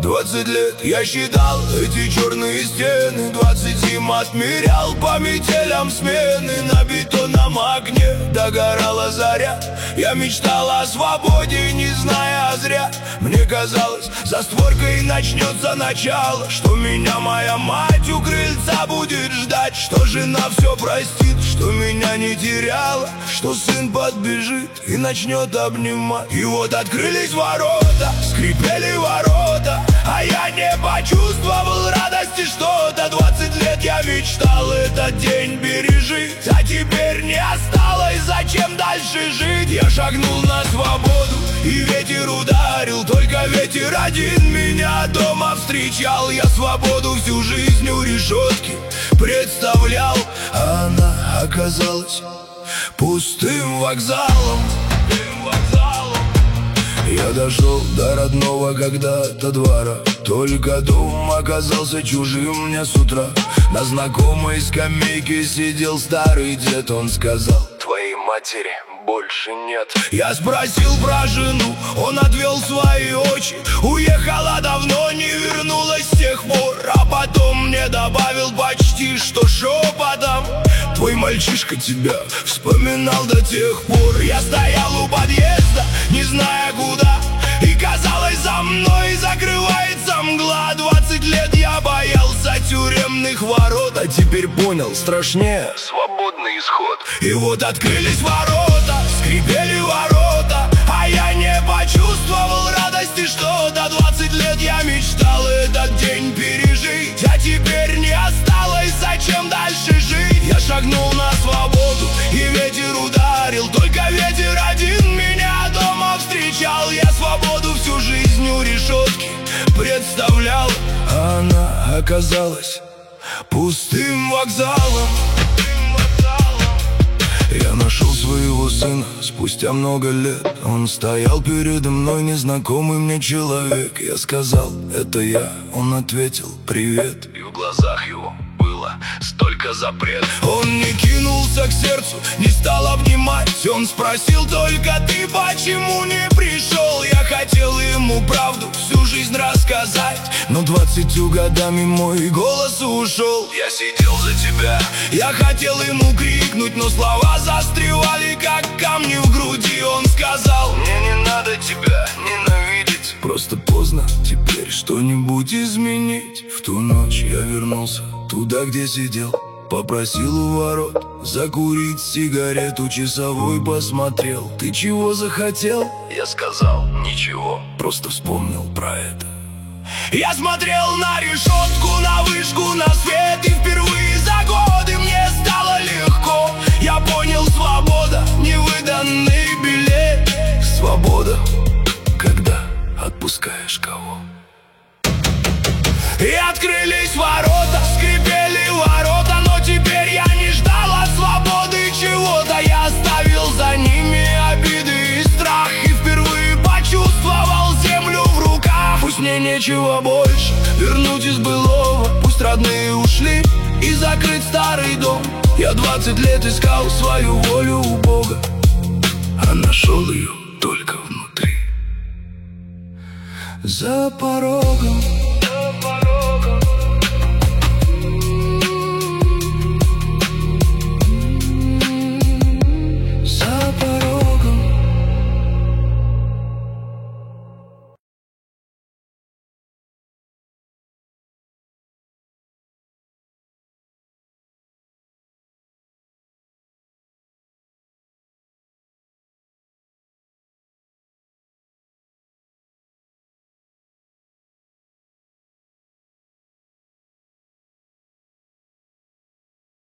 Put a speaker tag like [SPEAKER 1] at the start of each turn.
[SPEAKER 1] 20 лет я считал эти черные стены, 20 зим отмерял по метелям смены. На бетонном огне догорала заря. Я мечтал о свободе, не зная зря. Мне казалось, за створкой начнется начало, что меня моя мать у крыльца будет ждать, что жена все простит, что меня не теряла, что сын подбежит и начнет обнимать. И вот открылись ворота, скрипели ворота, а я не почувствовал радости что-то. 20 лет я мечтал этот день пережить, а теперь не осталось зачем дальше жить. Я шагнул на свободу, и ветер ударил, только ветер один меня дома встречал. Я свободу всю жизнь у решетки представлял, а она оказалась пустым вокзалом. Я дошел до родного когда-то двора, только дом оказался чужим мне с утра. На знакомой скамейке сидел старый дед. Он сказал: твоей матери больше нет. Я спросил про жену, он отвел свои очи. Уехала давно, не вернулась с тех пор. А потом мне добавил почти что шепотом: твой мальчишка тебя вспоминал до тех пор. Я стоял у подъезда, не зная куда, и казалось, за мной закрывается мгла. 20 лет я боялся тюремных ворот, а теперь понял, страшнее свободный исход. И вот открылись ворота, скрипели ворота, а я не почувствовал радости что-то. 20 лет я мечтал этот день пережить, а теперь не осталось зачем дальше жить. Я шагнул на свободу, и ветер ударил, только ветер один меня дома встречал. Я свободу всю жизнь у решетки представлял, а она оказалась пустым вокзалом. Я нашел своего сына спустя много лет. Он стоял передо мной, незнакомый мне человек. Я сказал: это я. Он ответил: привет. И в глазах его было столько запрет. Он не кинулся к сердцу, не стал обнимать. Он спросил только: ты почему не пришел? Я хотел ему правду всю жизнь рассказать, но 20 годами мой голос ушел. Я сидел за тебя, я хотел ему крикнуть, но слова застревали, как камни в груди. Он сказал: мне не надо тебя ненавидеть, просто поздно теперь что-нибудь изменить. В ту ночь я вернулся туда, где сидел, попросил у ворот закурить сигарету. Часовой посмотрел: ты чего захотел? Я сказал: ничего, просто вспомнил про это. Я смотрел на решетку, на вышку, на свет, и впервые за годы мне стало легко. Я понял: свобода — невыданный билет. Свобода, когда отпускаешь кого. И открылись ворота, скрипели ворота, но теперь я не ждал от свободы чего-то. Я оставил за ними обиды и страх, и впервые почувствовал землю в руках. Пусть мне нечего больше вернуть из былого, пусть родные ушли и закрыт старый дом. Я 20 лет искал свою волю у Бога, а нашел ее только внутри. За порогом